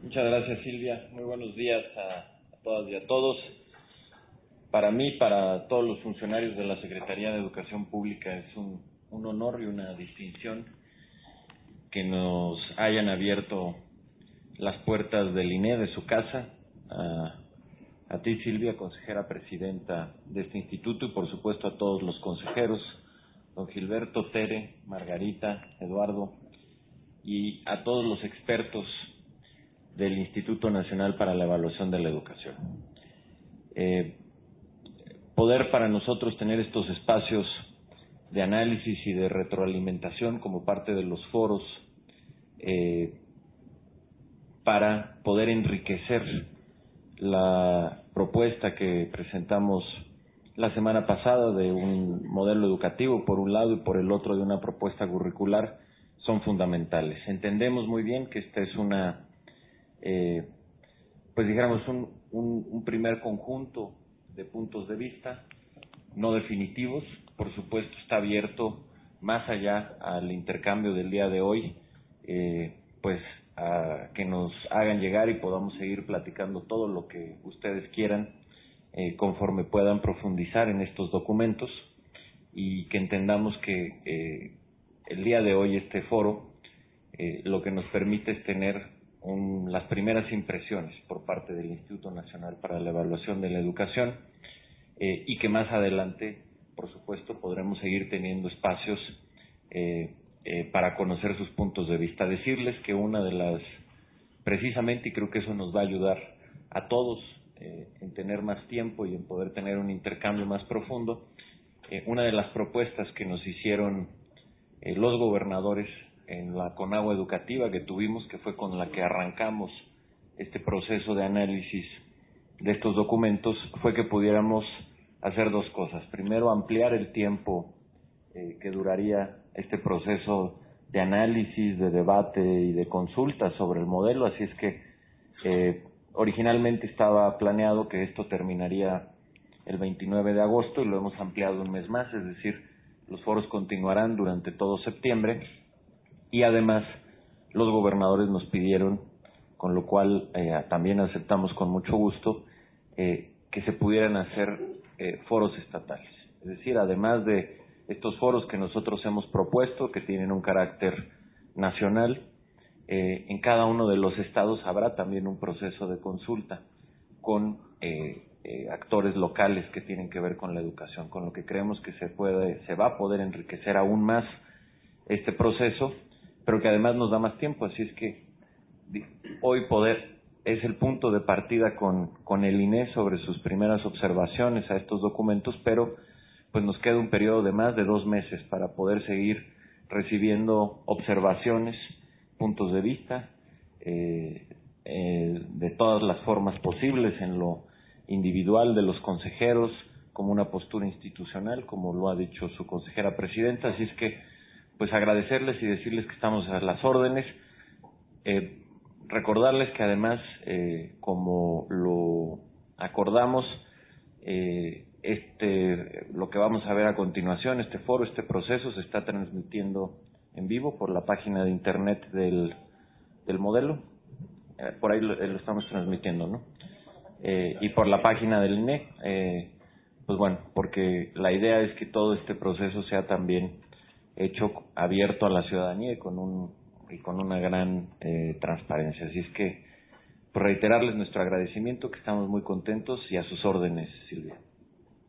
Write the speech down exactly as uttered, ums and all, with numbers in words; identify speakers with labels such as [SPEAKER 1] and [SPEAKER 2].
[SPEAKER 1] Muchas gracias, Silvia. Muy buenos días a, a todas y a todos. Para mí, para todos los funcionarios de la Secretaría de Educación Pública, es un, un honor y una distinción que nos hayan abierto las puertas del I N E, de su casa, a, a ti, Silvia, consejera presidenta de este instituto, y por supuesto a todos los consejeros, don Gilberto, Tere, Margarita, Eduardo, y a todos los expertos del Instituto Nacional para la Evaluación de la Educación. Eh, poder para nosotros tener estos espacios de análisis y de retroalimentación como parte de los foros eh, para poder enriquecer la propuesta que presentamos la semana pasada de un modelo educativo por un lado y por el otro de una propuesta curricular son fundamentales. Entendemos muy bien que esta es una, eh, pues dijéramos, un, un, un primer conjunto de puntos de vista no definitivos. Por supuesto, está abierto más allá al intercambio del día de hoy, eh, pues a que nos hagan llegar y podamos seguir platicando todo lo que ustedes quieran eh, conforme puedan profundizar en estos documentos, y que entendamos que eh, el día de hoy este foro eh, lo que nos permite es tener un, las primeras impresiones por parte del Instituto Nacional para la Evaluación de la Educación, eh, y que más adelante, por supuesto, podremos seguir teniendo espacios eh, eh, para conocer sus puntos de vista. Decirles que una de las, precisamente, y creo que eso nos va a ayudar a todos eh, en tener más tiempo y en poder tener un intercambio más profundo, eh, una de las propuestas que nos hicieron eh, los gobernadores en la Conagua educativa que tuvimos, que fue con la que arrancamos este proceso de análisis de estos documentos, fue que pudiéramos hacer dos cosas. Primero, ampliar el tiempo eh, que duraría este proceso de análisis, de debate y de consulta sobre el modelo, así es que eh, originalmente estaba planeado que esto terminaría el veintinueve de agosto y lo hemos ampliado un mes más, es decir, los foros continuarán durante todo septiembre, y además los gobernadores nos pidieron, con lo cual eh, también aceptamos con mucho gusto, eh, que se pudieran hacer eh, foros estatales. Es decir, además de estos foros que nosotros hemos propuesto, que tienen un carácter nacional, eh, en cada uno de los estados habrá también un proceso de consulta con eh, eh, actores locales que tienen que ver con la educación, con lo que creemos que se puede, se va a poder enriquecer aún más este proceso, pero que además nos da más tiempo. Así es que hoy poder es el punto de partida con, con el I N E sobre sus primeras observaciones a estos documentos, pero pues nos queda un periodo de más de dos meses para poder seguir recibiendo observaciones, puntos de vista, eh, eh, de todas las formas posibles, en lo individual de los consejeros, como una postura institucional, como lo ha dicho su consejera presidenta. Así es que, pues agradecerles y decirles que estamos a las órdenes. Eh, recordarles que además, eh, como lo acordamos, eh, este, lo que vamos a ver a continuación, este foro, este proceso, se está transmitiendo en vivo por la página de internet del, del modelo, eh, por ahí lo, lo estamos transmitiendo, ¿no? Eh, y por la página del I N E, eh, pues bueno, porque la idea es que todo este proceso sea también hecho abierto a la ciudadanía y con un y con una gran eh, transparencia. Así es que, por reiterarles nuestro agradecimiento, que estamos muy contentos, y a sus órdenes, Silvia.